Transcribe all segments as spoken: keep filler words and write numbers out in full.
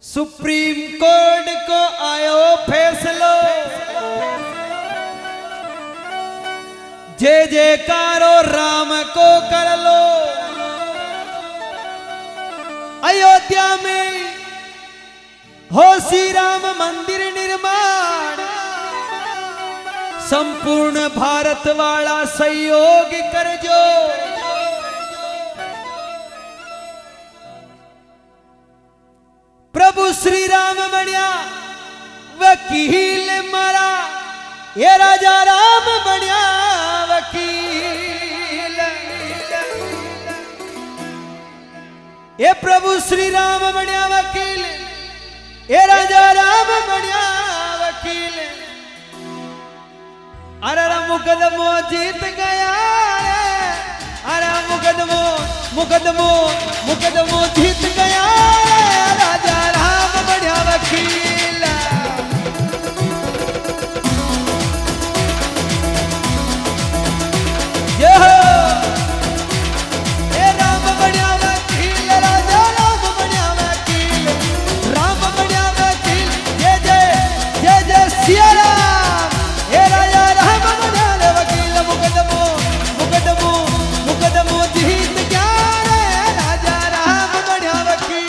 Supreme court को आयो फैसलो, जय जयकारो राम को कर लो। अयोध्या में हो श्री राम मंदिर निर्माण, संपूर्ण भारत वाला सहयोग करजो। प्रभु श्री राम बढ़िया वकील मारा, ये राजा राम बढ़िया वकील। ये प्रभु श्री राम बढ़िया वकील, ये राजा राम बढ़िया वकील। अरे मुकदमो जीत गया, अरे मुकदमो मुकदमो मुकदमो जीत गया, राजा राम बढ़िया वकील। ये राम बढ़िया वकील, राजा राम बढ़िया वकील, राम बढ़िया वकील। जय जय जय जय सिया राम, ये राजा राम बढ़िया वकील। मुकदमो मुकदमो मुकदमो जीत गया, राजा राम बढ़िया वकील।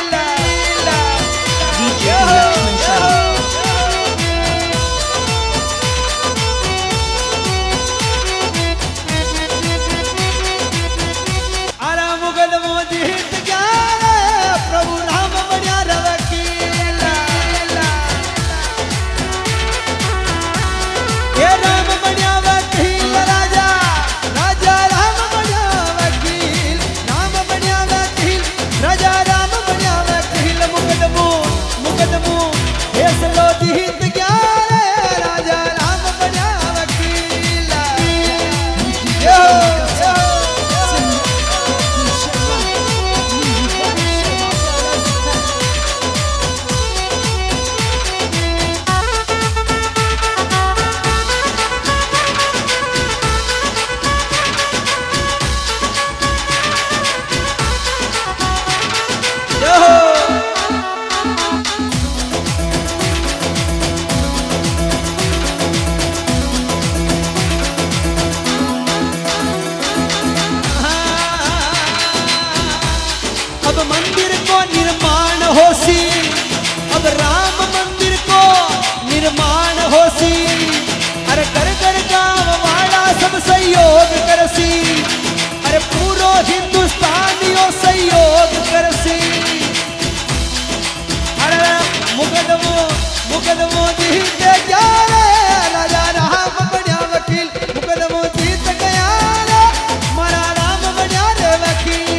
अब मंदिर को निर्माण होसी, अब राम मंदिर को निर्माण होसी। अरे कर कर गाँव वाला सब सहयोग करसी, अरे पूरो हिंदुस्तानियों सहयोग करसी। अरे मुकदमो मुकदमो जीत गया, राजा राम बढ़िया वकील। मुकदमो जीत गया, मारा राम बढ़िया रे वकील।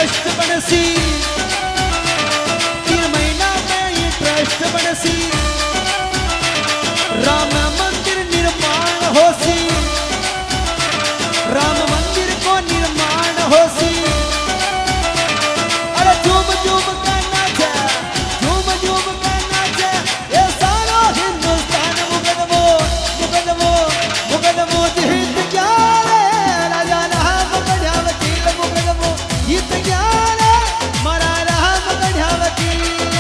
ट्रस्ट बनसी, तीन महीना में ही ट्रस्ट बनसी, राम मंदिर निर्माण होसी, राम मंदिर को निर्माण होसी। अरे झूम झूम करना है, झूम झूम करना है, ये सारा हिंदुस्तान मुकदमो मुकदमो मुकदमो जीत गया रे, राजा राम बढ़िया वकील मुकदमो जीत गया रे, मारा राम बढ़िया वकील।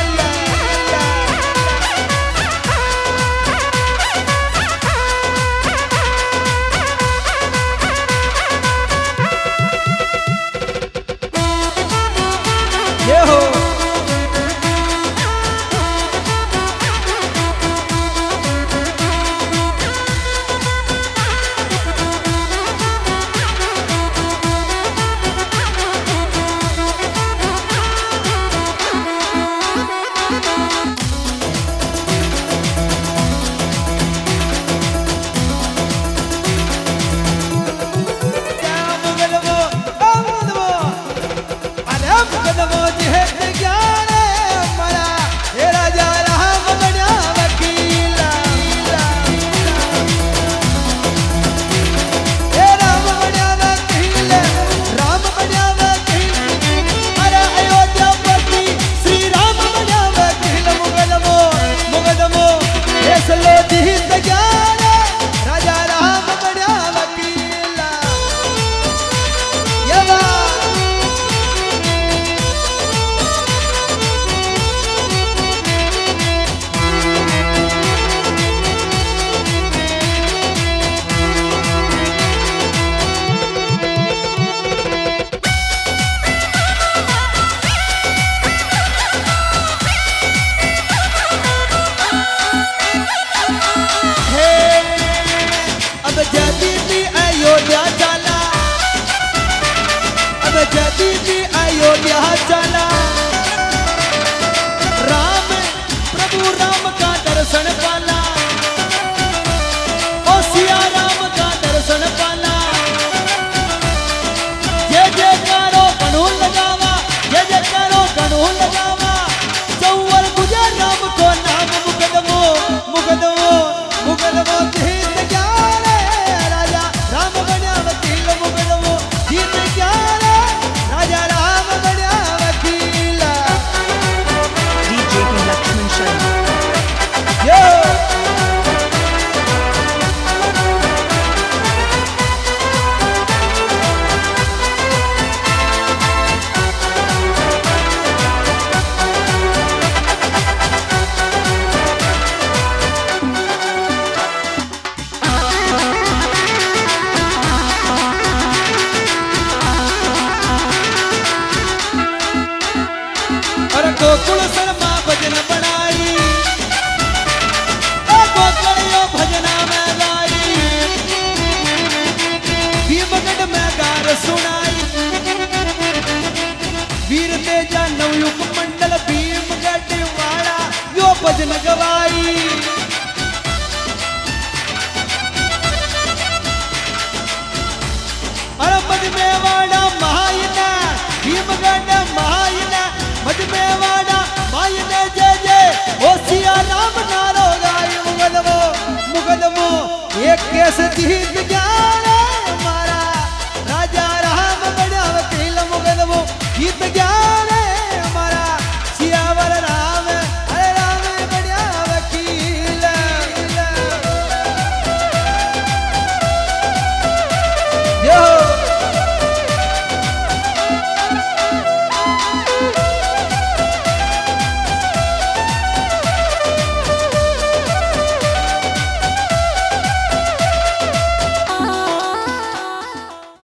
ये हो अयोध्या चला, राम प्रभु राम का दर्शन पाला, ओ सिया राम का दर्शन पाला। जय जय करो कानून लगावा, जय जय करो कानून लगावा, चौवर गुजर राम को नाम मुकदमो मुकदमो मुकदमो जीत गया रे, राजा राम बढ़िया वकील मुकदमो जीत गया रे, राजा राम बढ़िया वकील। डीजे के लक्ष्मण शर्मा। यो गोकुल शर्मा भजन बनाई, ओ गोकुलियो भजना में गाई, भीमगढ़ में गार सुनाई, वीर तेजा नवयुग मंडल भीमगढ़ वाला यो भजन गवाई। अरे मजमेवाड़ा महायना भीमगढ़ महायना मजमेवाड़ा मायने जय जय, ओ सिया राम नारो गाय मुकदमो मुकदमो एक केस जीत गया रे, मारा राजा राम बढ़िया वकील मुकदमो जीत गया